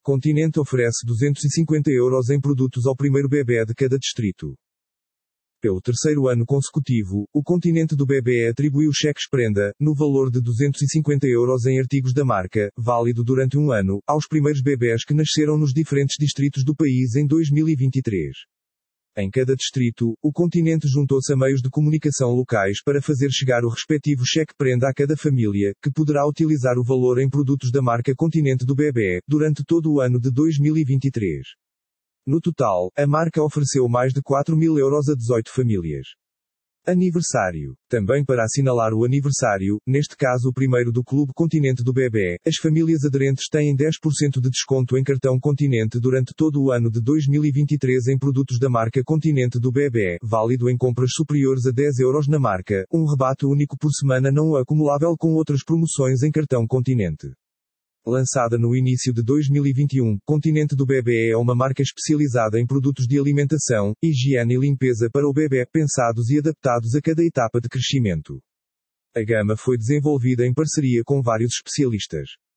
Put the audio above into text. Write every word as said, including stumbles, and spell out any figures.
Continente oferece duzentos e cinquenta euros em produtos ao primeiro bebê de cada distrito. Pelo terceiro ano consecutivo, o Continente do Bebê atribuiu cheques prenda, no valor de duzentos e cinquenta euros em artigos da marca, válido durante um ano, aos primeiros bebés que nasceram nos diferentes distritos do país em dois mil e vinte e três. Em cada distrito, o Continente juntou-se a meios de comunicação locais para fazer chegar o respectivo cheque prenda a cada família, que poderá utilizar o valor em produtos da marca Continente do Bebê, durante todo o ano de dois mil e vinte e três. No total, a marca ofereceu mais de quatro mil euros a dezoito famílias. Aniversário. Também para assinalar o aniversário, neste caso o primeiro do Clube Continente do Bebê, as famílias aderentes têm dez por cento de desconto em cartão Continente durante todo o ano de dois mil e vinte e três em produtos da marca Continente do Bebê, válido em compras superiores a dez euros na marca, um rebate único por semana não acumulável com outras promoções em cartão Continente. Lançada no início de dois mil e vinte e um, Continente do Bebê é uma marca especializada em produtos de alimentação, higiene e limpeza para o bebê, pensados e adaptados a cada etapa de crescimento. A gama foi desenvolvida em parceria com vários especialistas.